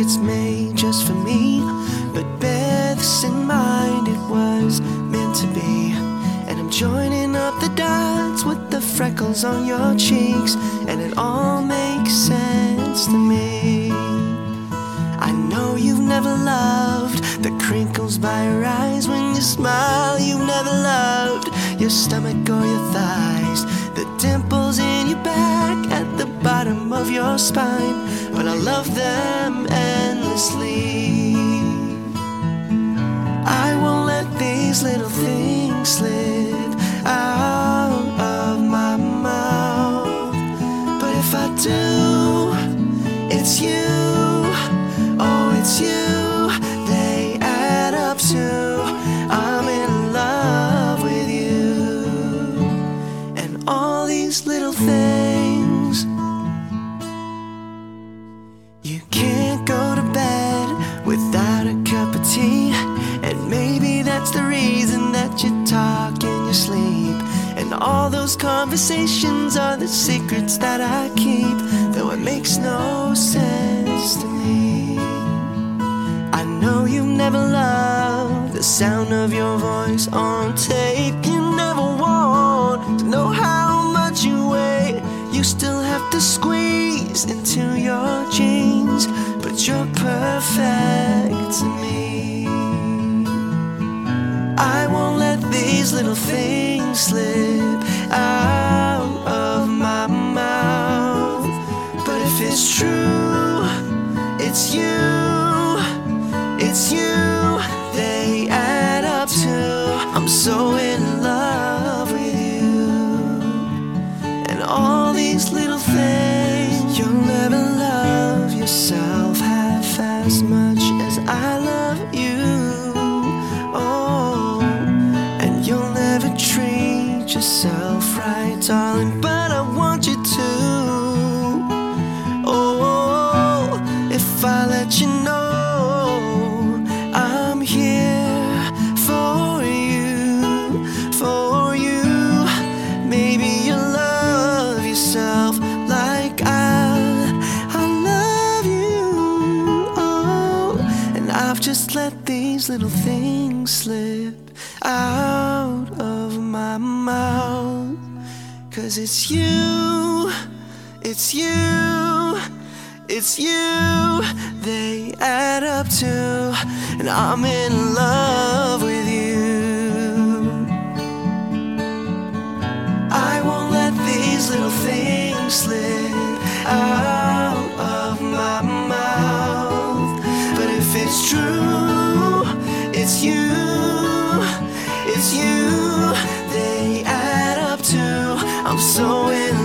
it's made just for me. But bear this in mind, it was meant to be. And I'm joining up the dots with the freckles on your cheeks, and it all makes sense to me. I know you've never loved the crinkles by your eyes when you smile. You've never loved your stomach or your thighs, the dimples in your back at the bottom of your spine. But I love them endlessly. I won't let these little things slip out of my mouth. But if I do, it's you. Oh, it's you. They add up to I'm in love with you. And all these little things. You can't go to bed without a cup of tea, and maybe that's the reason that you talk in your sleep. And all those conversations are the secrets that I keep, though it makes no sense to me. I know you never loved the sound of your voice on tape. You never want to know how much you weigh. You still have to squeeze into your jeans, but you're perfect to me. I won't let these little things slip out of my mouth. But if it's true, it's you. It's you. They add up to I'm so in love with you. And all these little things. You'll never love yourself half as much as I love you. Oh, and you'll never treat yourself right, darling, but I want you to. Oh, if I let you know I'm here for you, for you. Maybe you'll love yourself like I love you. Oh, and I've just let these little things slip out of my mouth. 'Cause it's you, it's you, it's you. They add up to, and I'm in love with you. I won't let these little things slip out of my mouth. But if it's true, it's you, it's you. They add up to I'm so in